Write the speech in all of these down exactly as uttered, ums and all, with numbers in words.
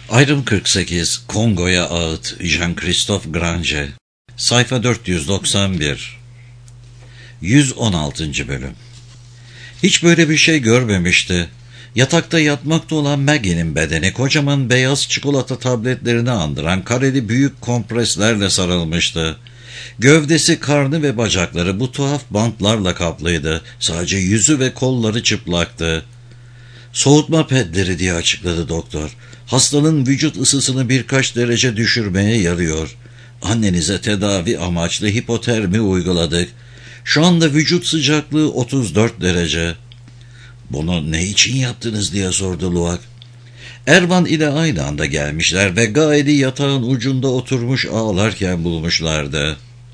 Ayrım kırk sekiz, Kongo'ya ağıt, Jean-Christophe Granger. Sayfa dört yüz doksan bir. yüz on altıncı bölüm. Hiç böyle bir şey görmemişti. Yatakta yatmakta olan Maggie'nin bedeni kocaman beyaz çikolata tabletlerini andıran kareli büyük kompreslerle sarılmıştı. Gövdesi, karnı ve bacakları bu tuhaf bantlarla kaplıydı. Sadece yüzü ve kolları çıplaktı. Soğutma pedleri diye açıkladı doktor. Hastanın vücut ısısını birkaç derece düşürmeye yarıyor. Annenize tedavi amaçlı hipotermi uyguladık. Şu anda vücut sıcaklığı otuz dört derece. Bunu ne için yaptınız diye sordu Luak. Ervan ile aynı anda gelmişler ve Gael'i yatağın ucunda oturmuş ağlarken bulmuşlardı.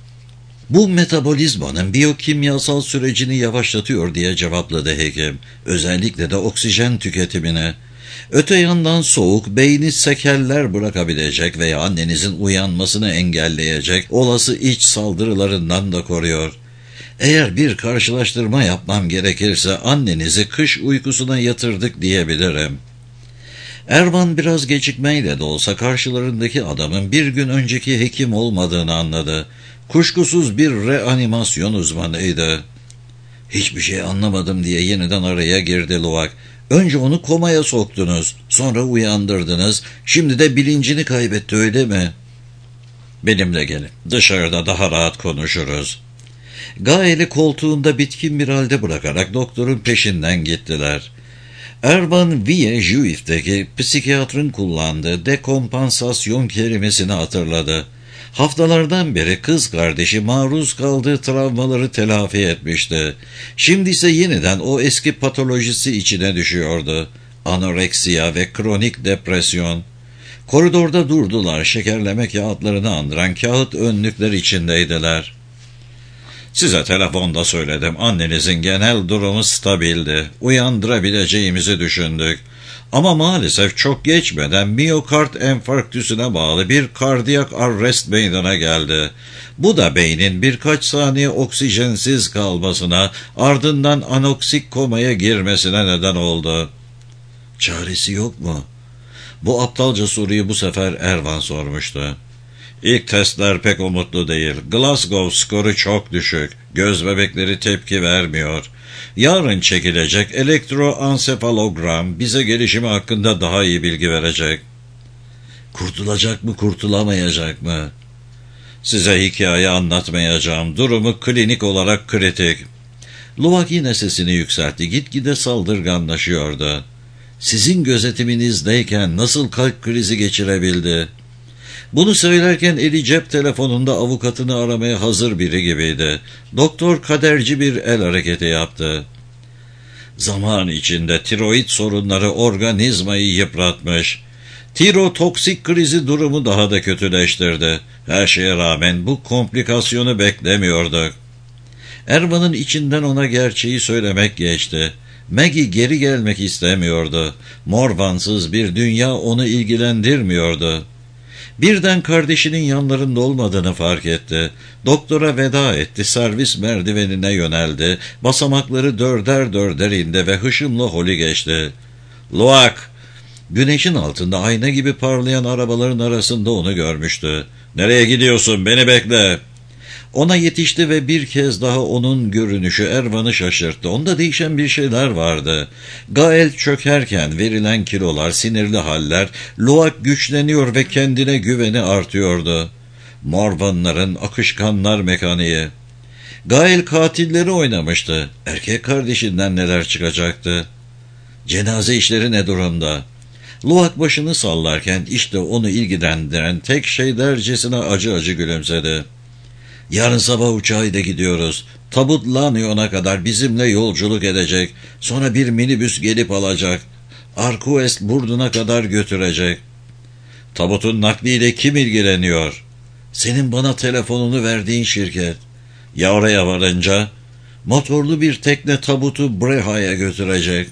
Bu metabolizmanın biyokimyasal sürecini yavaşlatıyor diye cevapladı hekim. Özellikle de oksijen tüketimine. Öte yandan soğuk, beyni sekeller bırakabilecek veya annenizin uyanmasını engelleyecek olası iç saldırılarından da koruyor. Eğer bir karşılaştırma yapmam gerekirse annenizi kış uykusuna yatırdık diyebilirim. Ervan biraz gecikmeyle de olsa karşılarındaki adamın bir gün önceki hekim olmadığını anladı. Kuşkusuz bir reanimasyon uzmanıydı. Hiçbir şey anlamadım diye yeniden araya girdi Luak. Önce onu komaya soktunuz, sonra uyandırdınız, şimdi de bilincini kaybetti, öyle mi? Benimle gelin, dışarıda daha rahat konuşuruz. Gael'i koltuğunda bitkin bir halde bırakarak doktorun peşinden gittiler. Ervan Ville-Juif'teki psikiyatrın kullandığı dekompansasyon kelimesini hatırladı. Haftalardan beri kız kardeşi maruz kaldığı travmaları telafi etmişti. Şimdi ise yeniden o eski patolojisi içine düşüyordu. Anoreksiya ve kronik depresyon. Koridorda durdular, şekerleme kağıtlarını andıran kağıt önlükler içindeydiler. Size telefonda söyledim, annenizin genel durumu stabildi. Uyandırabileceğimizi düşündük. Ama maalesef çok geçmeden miyokard enfarktüsüne bağlı bir kardiyak arrest meydana geldi. Bu da beynin birkaç saniye oksijensiz kalmasına, ardından anoksik komaya girmesine neden oldu. Çaresi yok mu? Bu aptalca soruyu bu sefer Ervan sormuştu. İlk testler pek umutlu değil. Glasgow skoru çok düşük. Göz bebekleri tepki vermiyor. Yarın çekilecek elektroansefalogram bize gelişimi hakkında daha iyi bilgi verecek. Kurtulacak mı, kurtulamayacak mı? Size hikaye anlatmayacağım. Durumu klinik olarak kritik. Luak yine sesini yükseltti. Gitgide saldırganlaşıyordu. Sizin gözetiminizdeyken nasıl kalp krizi geçirebildi? Bunu söylerken eli cep telefonunda avukatını aramaya hazır biri gibiydi. Doktor kaderci bir el hareketi yaptı. Zaman içinde tiroid sorunları organizmayı yıpratmış. Tirotoksik krizi durumu daha da kötüleştirdi. Her şeye rağmen bu komplikasyonu beklemiyorduk. Ervan'ın içinden ona gerçeği söylemek geçti. Maggie geri gelmek istemiyordu. Morvansız bir dünya onu ilgilendirmiyordu. Birden kardeşinin yanlarında olmadığını fark etti. Doktora veda etti, servis merdivenine yöneldi. Basamakları dörder dörder indi ve hışımla holi geçti. Luak! Güneşin altında ayna gibi parlayan arabaların arasında onu görmüştü. Nereye gidiyorsun? Beni bekle! Ona yetişti ve bir kez daha onun görünüşü Ervan'ı şaşırttı. Onda değişen bir şeyler vardı. Gael çökerken verilen kilolar, sinirli haller, Luak güçleniyor ve kendine güveni artıyordu. Morvanların akışkanlar mekaniği. Gael katilleri oynamıştı. Erkek kardeşinden neler çıkacaktı? Cenaze işleri ne durumda? Luak başını sallarken işte onu ilgilendiren tek şey dercesine acı acı gülümsedi. Yarın sabah uçağıyla gidiyoruz. Tabut Lanyon'a kadar bizimle yolculuk edecek. Sonra bir minibüs gelip alacak. Arkuest Burdun'a kadar götürecek. Tabutun nakliyle kim ilgileniyor? Senin bana telefonunu verdiğin şirket. Ya oraya varınca? Motorlu bir tekne tabutu Breha'ya götürecek.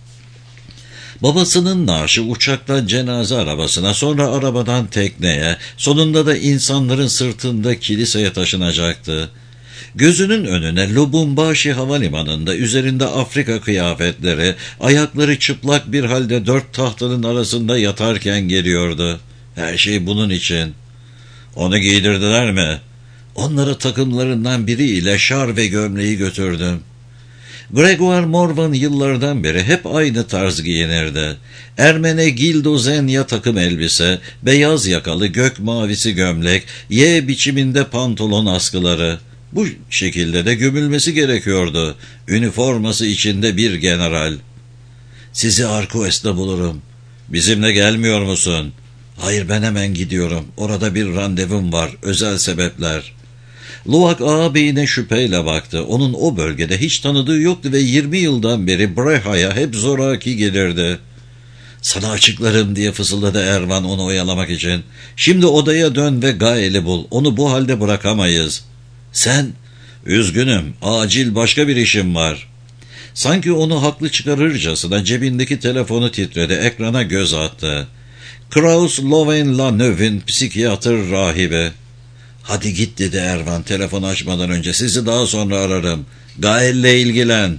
Babasının naaşı uçaktan cenaze arabasına, sonra arabadan tekneye, sonunda da insanların sırtında kiliseye taşınacaktı. Gözünün önüne Lubumbashi havalimanında üzerinde Afrika kıyafetleri, ayakları çıplak bir halde dört tahtanın arasında yatarken geliyordu. Her şey bunun için. Onu giydirdiler mi? Onları takımlarından biriyle şar ve gömleği götürdüm. Grégoire Morvan yıllardan beri hep aynı tarz giyinirdi. Ermene gildozenya takım elbise, beyaz yakalı gök mavisi gömlek, Y biçiminde pantolon askıları. Bu şekilde de gömülmesi gerekiyordu. Üniforması içinde bir general. Sizi Arkues'te bulurum. Bizimle gelmiyor musun? Hayır, ben hemen gidiyorum. Orada bir randevum var. Özel sebepler. Luwak ağabeyine şüpheyle baktı. Onun o bölgede hiç tanıdığı yoktu ve yirmi yıldan beri Breha'ya hep zoraki gelirdi. Sana açıklarım diye fısıldadı Ervan onu oyalamak için. Şimdi odaya dön ve Gael'i bul. Onu bu halde bırakamayız. Sen? Üzgünüm. Acil başka bir işim var. Sanki onu haklı çıkarırcasına cebindeki telefonu titredi. Ekrana göz attı. Kraus Loven-la-Neuve'in psikiyatr rahibi. Hadi git dedi Ervan telefonu açmadan önce. Sizi daha sonra ararım. Gael'le ilgilen.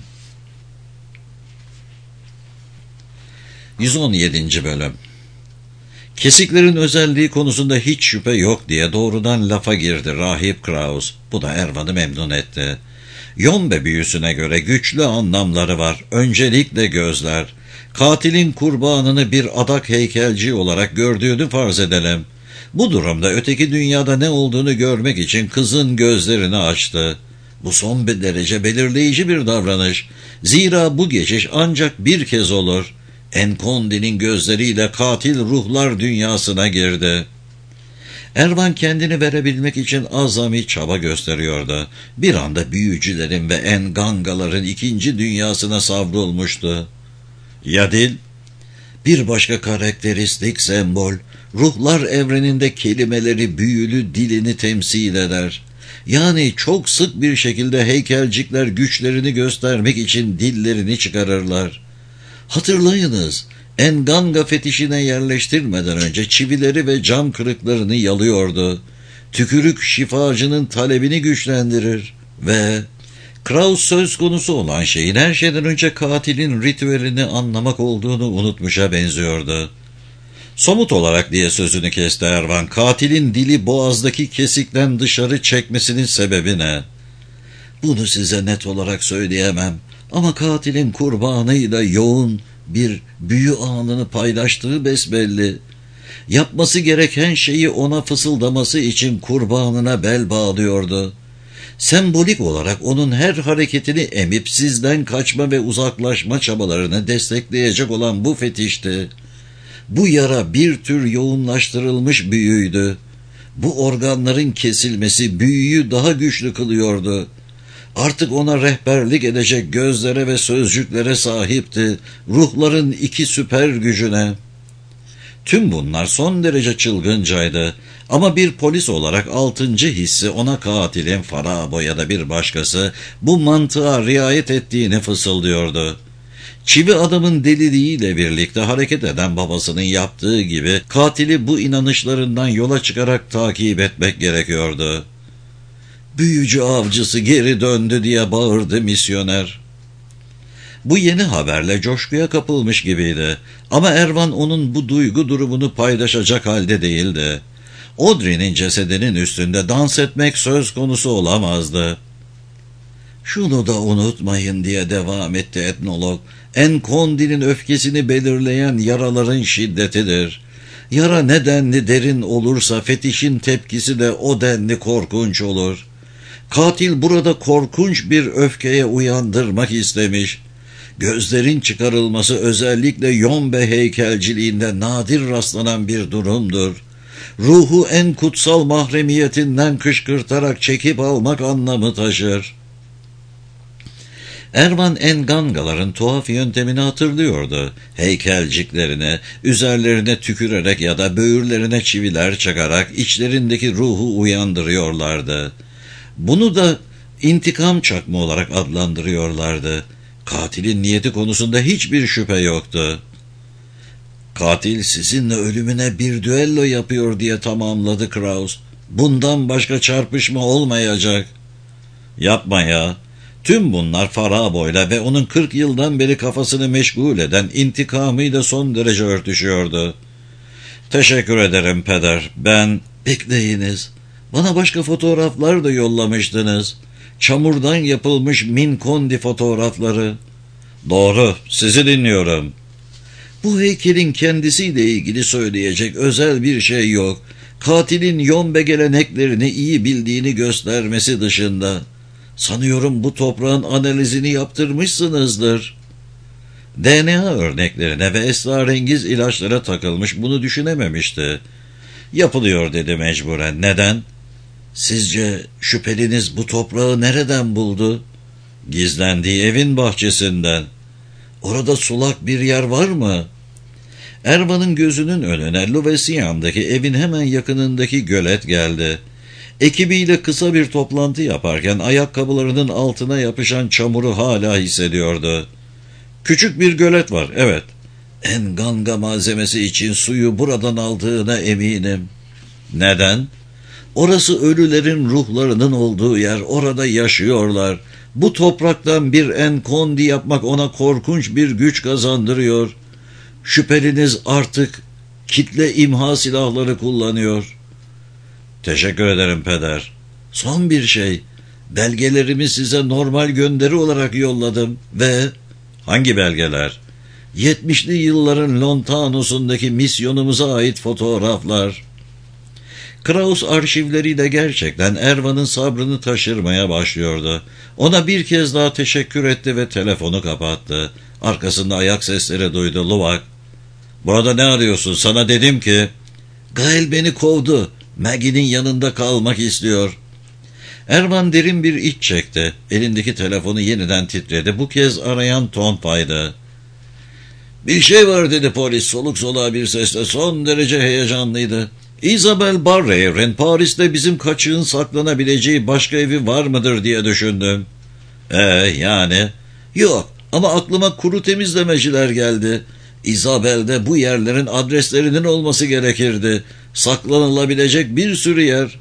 yüz on yedinci bölüm. Kesiklerin özelliği konusunda hiç şüphe yok diye doğrudan lafa girdi Rahip Kraus. Bu da Ervan'ı memnun etti. Yombe büyüsüne göre güçlü anlamları var. Öncelikle gözler. Katilin kurbanını bir adak heykelci olarak gördüğünü farz edelim. Bu durumda öteki dünyada ne olduğunu görmek için kızın gözlerini açtı. Bu son bir derece belirleyici bir davranış. Zira bu geçiş ancak bir kez olur. Enkondi'nin gözleriyle katil ruhlar dünyasına girdi. Ervan kendini verebilmek için azami çaba gösteriyordu. Bir anda büyücülerin ve engangaların ikinci dünyasına savrulmuştu. Yadil, bir başka karakteristik sembol, ruhlar evreninde kelimeleri büyülü dilini temsil eder. Yani çok sık bir şekilde heykelcikler güçlerini göstermek için dillerini çıkarırlar. Hatırlayınız, Enganga fetişine yerleştirmeden önce çivileri ve cam kırıklarını yalıyordu. Tükürük şifacının talebini güçlendirir ve Kraus söz konusu olan şeyin her şeyden önce katilin ritüelini anlamak olduğunu unutmuşa benziyordu. Somut olarak diye sözünü kesti Ervan. Katilin dili boğazdaki kesikten dışarı çekmesinin sebebi ne? Bunu size net olarak söyleyemem. Ama katilin kurbanıyla yoğun bir büyü anını paylaştığı besbelli. Yapması gereken şeyi ona fısıldaması için kurbanına bel bağlıyordu. Sembolik olarak onun her hareketini emip sizden kaçma ve uzaklaşma çabalarını destekleyecek olan bu fetişti. Bu yara bir tür yoğunlaştırılmış büyüydü. Bu organların kesilmesi büyüyü daha güçlü kılıyordu. Artık ona rehberlik edecek gözlere ve sözcüklere sahipti, ruhların iki süper gücüne. Tüm bunlar son derece çılgıncaydı ama bir polis olarak altıncı hissi ona katilin Farabo ya da bir başkası bu mantığa riayet ettiğini fısıldıyordu. Çivi adamın deliliğiyle birlikte hareket eden babasının yaptığı gibi katili bu inanışlarından yola çıkarak takip etmek gerekiyordu. Büyücü avcısı geri döndü diye bağırdı misyoner. Bu yeni haberle coşkuya kapılmış gibiydi. Ama Ervan onun bu duygu durumunu paylaşacak halde değildi. Audrey'nin cesedinin üstünde dans etmek söz konusu olamazdı. Şunu da unutmayın diye devam etti etnolog. Enkondi'nin öfkesini belirleyen yaraların şiddetidir. Yara ne denli derin olursa fetişin tepkisi de o denli korkunç olur. Katil burada korkunç bir öfkeye uyandırmak istemiş. Gözlerin çıkarılması özellikle Yombe heykelciliğinde nadir rastlanan bir durumdur. Ruhu en kutsal mahremiyetinden kışkırtarak çekip almak anlamı taşır. Ervan Engangaların tuhaf yöntemini hatırlıyordu. Heykelciklerine, üzerlerine tükürerek ya da böğürlerine çiviler çakarak içlerindeki ruhu uyandırıyorlardı. Bunu da intikam çakma olarak adlandırıyorlardı. Katilin niyeti konusunda hiçbir şüphe yoktu. Katil sizinle ölümüne bir düello yapıyor diye tamamladı Kraus. Bundan başka çarpışma olmayacak. Yapma ya. Tüm bunlar Farabo'yla ve onun kırk yıldan beri kafasını meşgul eden intikamıyla son derece örtüşüyordu. Teşekkür ederim peder. Ben... Bekleyiniz. Bana başka fotoğraflar da yollamıştınız. Çamurdan yapılmış Minkondi fotoğrafları. Doğru, sizi dinliyorum. Bu heykelin kendisiyle ilgili söyleyecek özel bir şey yok. Katilin Yombe geleneklerini iyi bildiğini göstermesi dışında. Sanıyorum bu toprağın analizini yaptırmışsınızdır. D N A örneklerine ve esrarengiz ilaçlara takılmış, bunu düşünememişti. Yapılıyor dedi mecburen. Neden? Sizce şüpheliniz bu toprağı nereden buldu? Gizlendiği evin bahçesinden. Orada sulak bir yer var mı? Ervan'ın gözünün önüne Luvesian'daki evin hemen yakınındaki gölet geldi. Ekibiyle kısa bir toplantı yaparken ayakkabılarının altına yapışan çamuru hala hissediyordu. Küçük bir gölet var, evet. Enganga malzemesi için suyu buradan aldığına eminim. Neden? Orası ölülerin ruhlarının olduğu yer, orada yaşıyorlar. Bu topraktan bir enkondi yapmak ona korkunç bir güç kazandırıyor. Şüpheliniz artık kitle imha silahları kullanıyor. Teşekkür ederim peder. Son bir şey. Belgelerimi size normal gönderi olarak yolladım ve... Hangi belgeler? yetmişli yılların Lontanos'undaki misyonumuza ait fotoğraflar. Kraus arşivleriyle gerçekten Ervan'ın sabrını taşırmaya başlıyordu. Ona bir kez daha teşekkür etti ve telefonu kapattı. Arkasında ayak sesleri duydu. Luvak, burada ne arıyorsun? Sana dedim ki... Gael beni kovdu. Maggie'nin yanında kalmak istiyor. Ervan derin bir iç çekti. Elindeki telefonu yeniden titredi. Bu kez arayan Tonfa'ydı. Bir şey var dedi polis soluk soluğa bir sesle. Son derece heyecanlıydı. Isabel Barrier'in Paris'te bizim kaçığın saklanabileceği başka evi var mıdır diye düşündüm. Ee yani? Yok ama aklıma kuru temizlemeciler geldi. Isabel'de bu yerlerin adreslerinin olması gerekirdi. Saklanılabilecek bir sürü yer.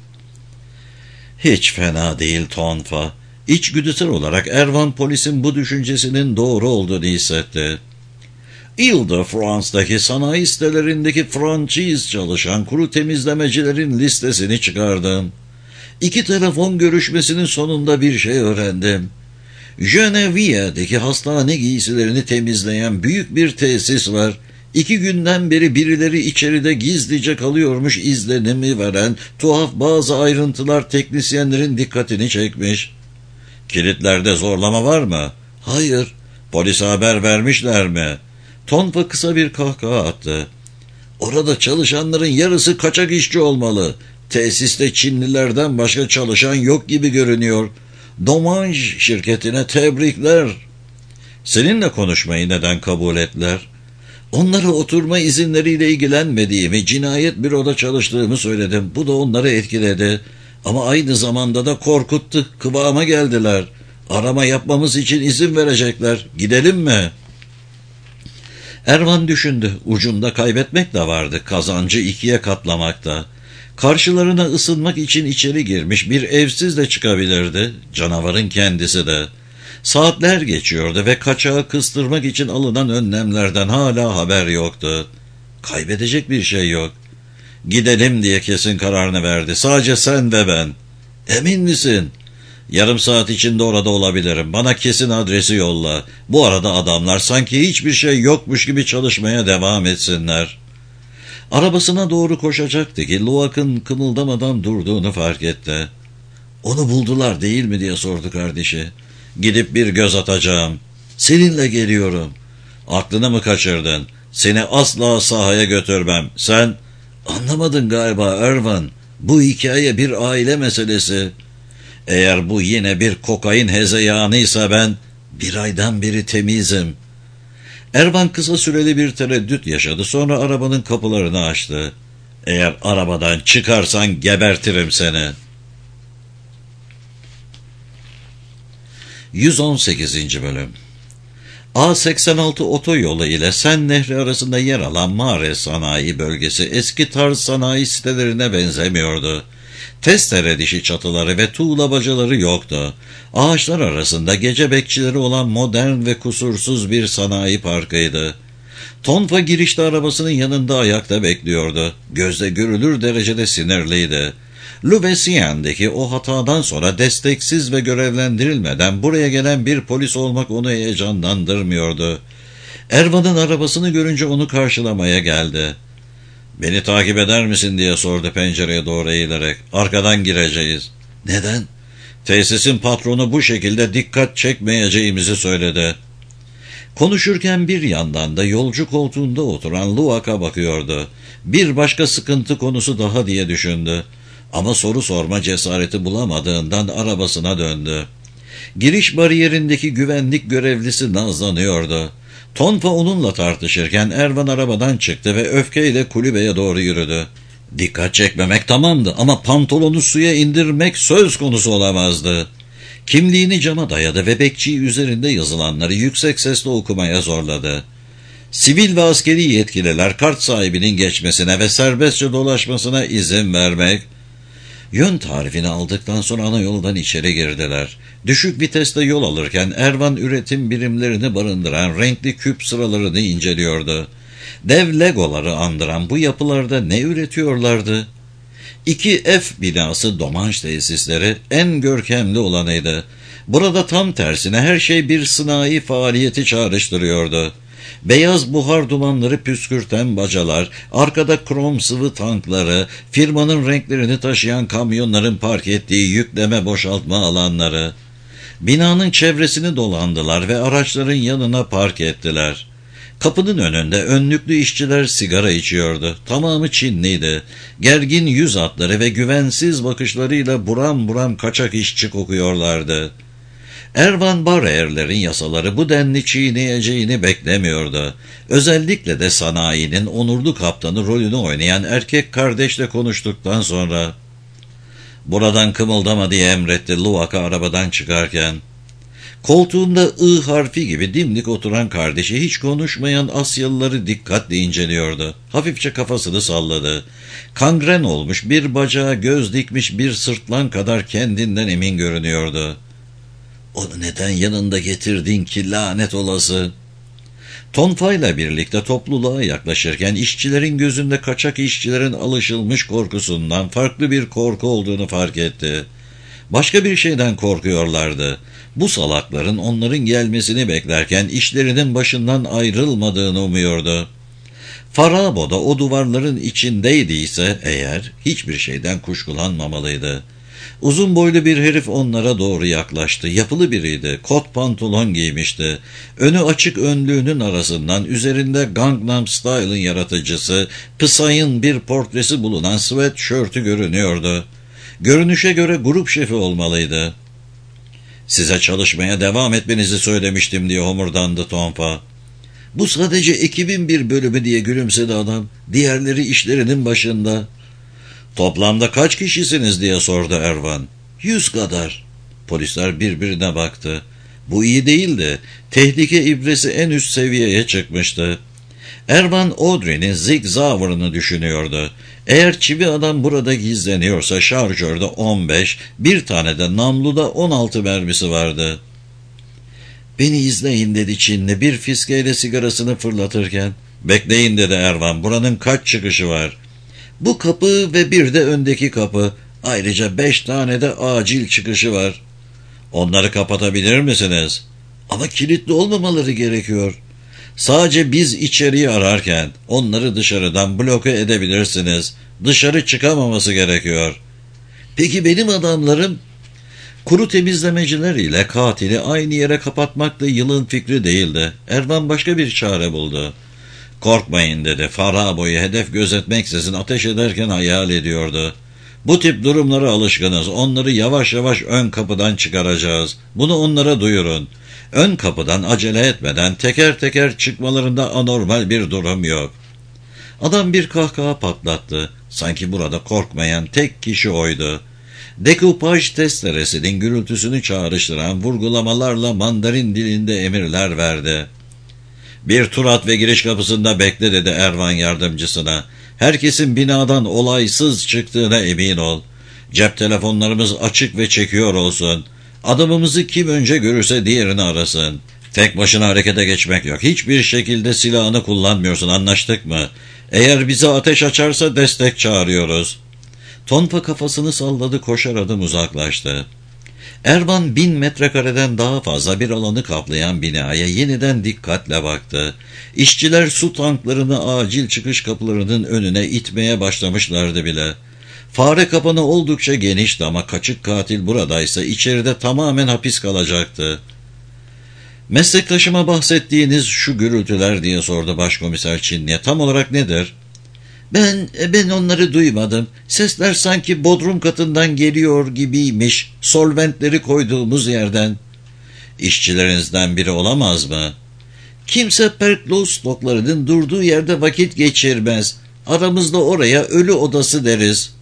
Hiç fena değil Tonfa. İçgüdüsel olarak Ervan polisin bu düşüncesinin doğru olduğunu hissetti. Ile-de-France'daki sanayi sitelerindeki franchise çalışan kuru temizlemecilerin listesini çıkardım. İki telefon görüşmesinin sonunda bir şey öğrendim. Genevieve'deki hastane giysilerini temizleyen büyük bir tesis var. İki günden beri birileri içeride gizlice kalıyormuş izlenimi veren tuhaf bazı ayrıntılar teknisyenlerin dikkatini çekmiş. Kilitlerde zorlama var mı? Hayır. Polise haber vermişler mi? Tonfa kısa bir kahkaha attı. Orada çalışanların yarısı kaçak işçi olmalı. Tesiste Çinlilerden başka çalışan yok gibi görünüyor. Domanj şirketine tebrikler. Seninle konuşmayı neden kabul ettiler? Onlara oturma izinleriyle ilgilenmediğimi, cinayet büroda çalıştığımı söyledim. Bu da onları etkiledi. Ama aynı zamanda da korkuttu. Kıvama geldiler. Arama yapmamız için izin verecekler. Gidelim mi? Ervan düşündü. Ucunda kaybetmek de vardı. Kazancı ikiye katlamakta. Karşılarına ısınmak için içeri girmiş bir evsiz de çıkabilirdi. Canavarın kendisi de. Saatler geçiyordu ve kaçağı kıstırmak için alınan önlemlerden hala haber yoktu. Kaybedecek bir şey yok. Gidelim diye kesin kararını verdi. Sadece sen ve ben. Emin misin? Yarım saat içinde orada olabilirim. Bana kesin adresi yolla. Bu arada adamlar sanki hiçbir şey yokmuş gibi çalışmaya devam etsinler. Arabasına doğru koşacaktı ki Luak'ın kımıldamadan durduğunu fark etti. Onu buldular değil mi diye sordu kardeşi. Gidip bir göz atacağım. Seninle geliyorum. Aklını mı kaçırdın? Seni asla sahaya götürmem. Sen anlamadın galiba Ervan. Bu hikaye bir aile meselesi. Eğer bu yine bir kokain hezeyanıysa ben bir aydan beri temizim. Ervan kısa süreli bir tereddüt yaşadı. Sonra arabanın kapılarını açtı. Eğer arabadan çıkarsan gebertirim seni. yüz on sekizinci bölüm. A seksen altı otoyolu ile Sen Nehri arasında yer alan Mare sanayi bölgesi eski tarz sanayi sitelerine benzemiyordu. Testere dişi çatıları ve tuğla bacaları yoktu. Ağaçlar arasında gece bekçileri olan modern ve kusursuz bir sanayi parkıydı. Tonfa girişte arabasının yanında ayakta bekliyordu. Gözle görülür derecede sinirliydi. Louvecien'deki o hatadan sonra desteksiz ve görevlendirilmeden buraya gelen bir polis olmak onu heyecanlandırmıyordu. Ervan'ın arabasını görünce onu karşılamaya geldi. "Beni takip eder misin?" diye sordu pencereye doğru eğilerek. "Arkadan gireceğiz." "Neden?" "Tesisin patronu bu şekilde dikkat çekmeyeceğimizi söyledi." Konuşurken bir yandan da yolcu koltuğunda oturan Luak'a bakıyordu. Bir başka sıkıntı konusu daha diye düşündü. Ama soru sorma cesareti bulamadığından arabasına döndü. Giriş bariyerindeki güvenlik görevlisi nazlanıyordu. Tonfa onunla tartışırken Ervan arabadan çıktı ve öfkeyle kulübeye doğru yürüdü. Dikkat çekmemek tamamdı ama pantolonu suya indirmek söz konusu olamazdı. Kimliğini cama dayadı ve bekçiyi üzerinde yazılanları yüksek sesle okumaya zorladı. Sivil ve askeri yetkililer kart sahibinin geçmesine ve serbestçe dolaşmasına izin vermek. Yön tarifini aldıktan sonra ana yoldan içeri girdiler. Düşük viteste yol alırken Ervan üretim birimlerini barındıran renkli küp sıralarını inceliyordu. Dev legoları andıran bu yapılarda ne üretiyorlardı? İki F binası Domanş tesisleri en görkemli olanıydı. Burada tam tersine her şey bir sınai faaliyeti çağrıştırıyordu. Beyaz buhar dumanları püskürten bacalar, arkada krom sıvı tankları, firmanın renklerini taşıyan kamyonların park ettiği yükleme boşaltma alanları. Binanın çevresini dolandılar ve araçların yanına park ettiler. Kapının önünde önlüklü işçiler sigara içiyordu. Tamamı Çinliydi. Gergin yüz hatları ve güvensiz bakışlarıyla buram buram kaçak işçi kokuyorlardı. Ervan Barer'lerin yasaları bu denli çiğneyeceğini beklemiyordu. Özellikle de sanayinin onurlu kaptanı rolünü oynayan erkek kardeşle konuştuktan sonra. "Buradan kımıldama," diye emretti Luak'a arabadan çıkarken. Koltuğunda I harfi gibi dimdik oturan kardeşi hiç konuşmayan Asyalıları dikkatle inceliyordu. Hafifçe kafasını salladı. Kangren olmuş bir bacağa göz dikmiş bir sırtlan kadar kendinden emin görünüyordu. "Onu neden yanında getirdin ki lanet olası?" Tonfa'yla birlikte topluluğa yaklaşırken işçilerin gözünde kaçak işçilerin alışılmış korkusundan farklı bir korku olduğunu fark etti. Başka bir şeyden korkuyorlardı. Bu salakların onların gelmesini beklerken işlerinin başından ayrılmadığını umuyordu. Farabo da o duvarların içindeydiyse eğer hiçbir şeyden kuşkulanmamalıydı. Uzun boylu bir herif onlara doğru yaklaştı. Yapılı biriydi. Kot pantolon giymişti. Önü açık önlüğünün arasından üzerinde Gangnam Style'ın yaratıcısı Psy'ın bir portresi bulunan sweatshirt'ü görünüyordu. Görünüşe göre grup şefi olmalıydı. "Size çalışmaya devam etmenizi söylemiştim," diye homurdandı Tonfa. "Bu sadece ekibin bir bölümü," diye gülümsedi adam. "Diğerleri işlerinin başında." "Toplamda kaç kişisiniz?" diye sordu Ervan. "Yüz kadar." Polisler birbirine baktı. Bu iyi değildi. Tehlike ibresi en üst seviyeye çıkmıştı. Ervan Audrey'nin Zig Zauer'ını düşünüyordu. Eğer çivi adam burada gizleniyorsa şarjörde on beş, bir tane de namluda on altı mermisi vardı. "Beni izleyin," dedi Çinli bir fiskeyle sigarasını fırlatırken. "Bekleyin," dedi Ervan. "Buranın kaç çıkışı var?" "Bu kapı ve bir de öndeki kapı. Ayrıca beş tane de acil çıkışı var." "Onları kapatabilir misiniz?" "Ama kilitli olmamaları gerekiyor." "Sadece biz içeriği ararken onları dışarıdan bloke edebilirsiniz. Dışarı çıkamaması gerekiyor." "Peki benim adamlarım?" Kuru temizlemeciler ile katili aynı yere kapatmak da yılın fikri değildi. Ervan başka bir çare buldu. "Korkmayın," dedi. Farabo'yu hedef gözetmeksizin ateş ederken hayal ediyordu. "Bu tip durumlara alışkınız. Onları yavaş yavaş ön kapıdan çıkaracağız. Bunu onlara duyurun. Ön kapıdan acele etmeden teker teker çıkmalarında anormal bir durum yok." Adam bir kahkaha patlattı. Sanki burada korkmayan tek kişi oydu. Dekupaj testeresinin gürültüsünü çağrıştıran vurgulamalarla Mandarin dilinde emirler verdi. Bir tur at ve giriş kapısında bekle dedi Ervan yardımcısına. Herkesin binadan olaysız çıktığına emin ol. Cep telefonlarımız açık ve çekiyor olsun. Adamımızı kim önce görürse diğerini arasın. Tek başına harekete geçmek yok. Hiçbir şekilde silahını kullanmıyorsun, anlaştık mı? Eğer bize ateş açarsa destek çağırıyoruz. Tonpa kafasını salladı, koşar adım uzaklaştı. Ervan bin metrekareden daha fazla bir alanı kaplayan binaya yeniden dikkatle baktı. İşçiler su tanklarını acil çıkış kapılarının önüne itmeye başlamışlardı bile. Fare kapanı oldukça genişti ama kaçık katil buradaysa içeride tamamen hapis kalacaktı. Meslektaşıma bahsettiğiniz şu gürültüler diye sordu başkomiser Çinli'ye. Tam olarak nedir? Ben, ben onları duymadım. Sesler sanki bodrum katından geliyor gibiymiş. Solventleri koyduğumuz yerden. İşçilerinizden biri olamaz mı? Kimse Perklow stoklarının durduğu yerde vakit geçirmez. Aramızda oraya ölü odası deriz.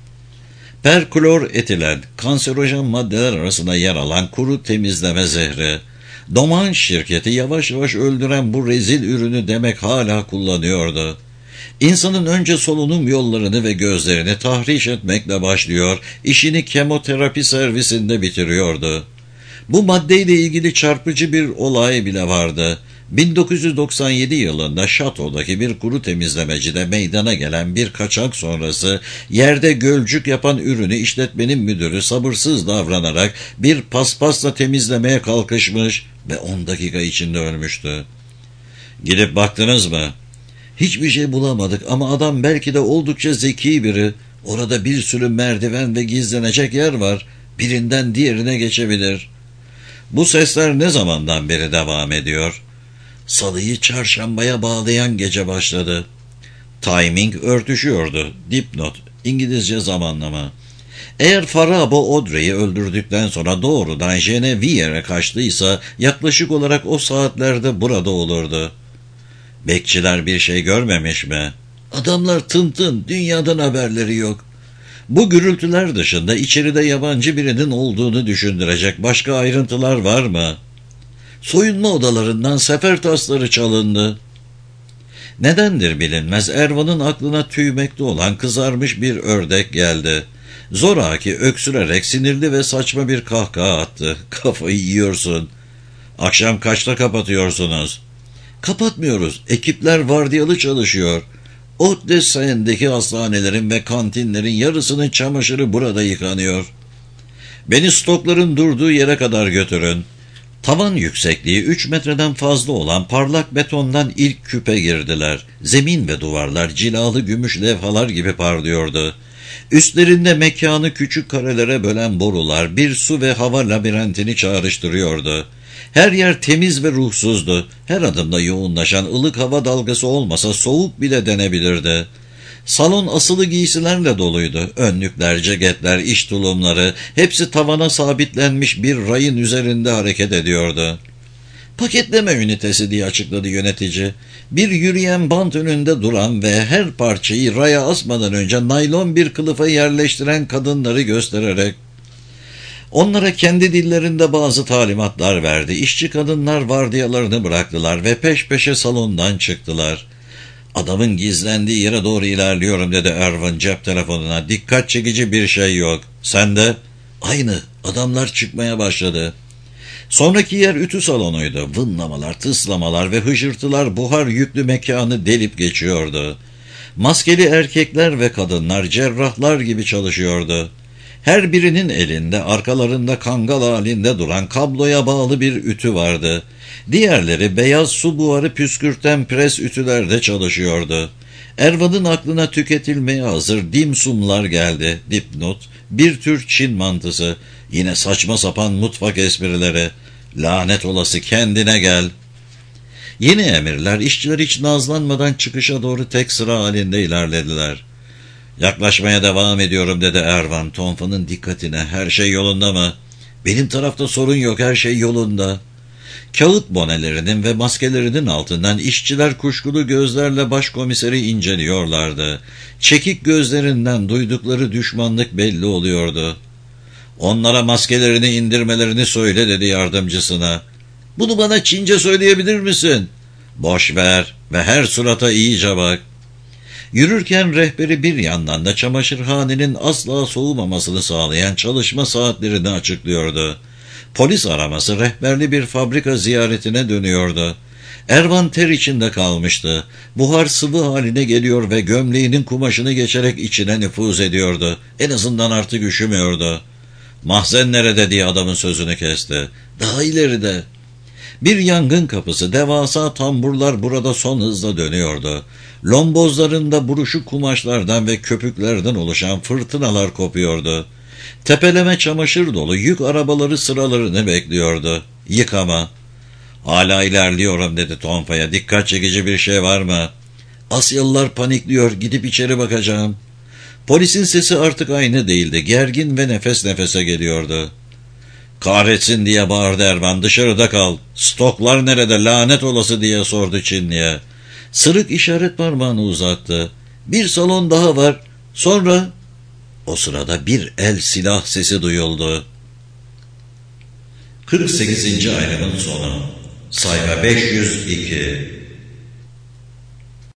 Perklor etilen, kanserojen maddeler arasında yer alan kuru temizleme zehri. Doman şirketi yavaş yavaş öldüren bu rezil ürünü demek hala kullanıyordu. İnsanın önce solunum yollarını ve gözlerini tahriş etmekle başlıyor, işini kemoterapi servisinde bitiriyordu. Bu maddeyle ilgili çarpıcı bir olay bile vardı. bin dokuz yüz doksan yedi yılında Şato'daki bir kuru temizlemecide meydana gelen bir kaçak sonrası yerde gölcük yapan ürünü işletmenin müdürü sabırsız davranarak bir paspasla temizlemeye kalkışmış ve on dakika içinde ölmüştü. Gidip baktınız mı? Hiçbir şey bulamadık ama adam belki de oldukça zeki biri. Orada bir sürü merdiven ve gizlenecek yer var. Birinden diğerine geçebilir. Bu sesler ne zamandan beri devam ediyor? Salıyı çarşambaya bağlayan gece başladı. Timing örtüşüyordu. Dipnot, İngilizce zamanlama. Eğer Farabo Audrey'i öldürdükten sonra doğrudan Genevieve'e kaçtıysa yaklaşık olarak o saatlerde burada olurdu. Bekçiler bir şey görmemiş mi? Adamlar tın tın, dünyadan haberleri yok. Bu gürültüler dışında içeride yabancı birinin olduğunu düşündürecek başka ayrıntılar var mı? Soyunma odalarından sefer tasları çalındı. Nedendir bilinmez Ervan'ın aklına tüymekte olan kızarmış bir ördek geldi. Zoraki öksürerek sinirli ve saçma bir kahkaha attı. Kafayı yiyorsun. Akşam kaçta kapatıyorsunuz? Kapatmıyoruz. Ekipler vardiyalı çalışıyor. Haute-Seine'deki hastanelerin ve kantinlerin yarısının çamaşırı burada yıkanıyor. Beni stokların durduğu yere kadar götürün. Tavan yüksekliği üç metreden fazla olan parlak betondan ilk küpe girdiler. Zemin ve duvarlar cilalı gümüş levhalar gibi parlıyordu. Üstlerinde mekanı küçük karelere bölen borular bir su ve hava labirentini çağrıştırıyordu. Her yer temiz ve ruhsuzdu. Her adımda yoğunlaşan ılık hava dalgası olmasa soğuk bile denebilirdi. Salon asılı giysilerle doluydu. Önlükler, ceketler, iş tulumları hepsi tavana sabitlenmiş bir rayın üzerinde hareket ediyordu. Paketleme ünitesi diye açıkladı yönetici. Bir yürüyen bant önünde duran ve her parçayı raya asmadan önce naylon bir kılıfa yerleştiren kadınları göstererek onlara kendi dillerinde bazı talimatlar verdi. İşçi kadınlar vardiyalarını bıraktılar ve peş peşe salondan çıktılar. Adamın gizlendiği yere doğru ilerliyorum dedi Ervan cep telefonuna. Dikkat çekici bir şey yok. Sen de? Aynı. Adamlar çıkmaya başladı. Sonraki yer ütü salonuydu. Vınlamalar, tıslamalar ve hışırtılar buhar yüklü mekanı delip geçiyordu. Maskeli erkekler ve kadınlar cerrahlar gibi çalışıyordu. Her birinin elinde arkalarında kangal halinde duran kabloya bağlı bir ütü vardı. Diğerleri beyaz su buharı püskürten pres ütülerde çalışıyordu. Ervan'ın aklına tüketilmeye hazır dimsumlar geldi. Dipnot, bir tür Çin mantısı. Yine saçma sapan mutfak esprileri. Lanet olası kendine gel. Yeni emirler işçiler hiç nazlanmadan çıkışa doğru tek sıra halinde ilerlediler. Yaklaşmaya devam ediyorum dedi Ervan Tonfa'nın dikkatine. Her şey yolunda mı? Benim tarafta sorun yok, her şey yolunda. Kağıt bonelerinin ve maskelerinin altından işçiler kuşkulu gözlerle başkomiseri inceliyorlardı. Çekik gözlerinden duydukları düşmanlık belli oluyordu. Onlara maskelerini indirmelerini söyle dedi yardımcısına. Bunu bana Çince söyleyebilir misin? Boş ver ve her surata iyice bak. Yürürken rehberi bir yandan da çamaşırhanenin asla soğumamasını sağlayan çalışma saatlerini açıklıyordu. Polis araması rehberli bir fabrika ziyaretine dönüyordu. Ervan ter içinde kalmıştı. Buhar sıvı haline geliyor ve gömleğinin kumaşını geçerek içine nüfuz ediyordu. En azından artık üşümüyordu. "Mahzen nerede?" diye adamın sözünü kesti. "Daha ileride." Bir yangın kapısı, devasa tamburlar burada son hızla dönüyordu. Lombozlarında buruşuk kumaşlardan ve köpüklerden oluşan fırtınalar kopuyordu. Tepeleme çamaşır dolu yük arabaları sıralarını bekliyordu. Yıkama. "Hala ilerliyorum," dedi Tonfa'ya. "Dikkat çekici bir şey var mı?" "Asyalılar panikliyor, gidip içeri bakacağım." Polisin sesi artık aynı değildi. Gergin ve nefes nefese geliyordu. "Kahretsin," diye bağırdı Ervan. "Dışarıda kal." "Stoklar nerede, lanet olası?" diye sordu Çinli'ye. Sırık işaret parmağını uzattı. "Bir salon daha var. Sonra..." O sırada bir el silah sesi duyuldu. kırk sekizinci ayrımın sonu. Sayfa beş yüz iki.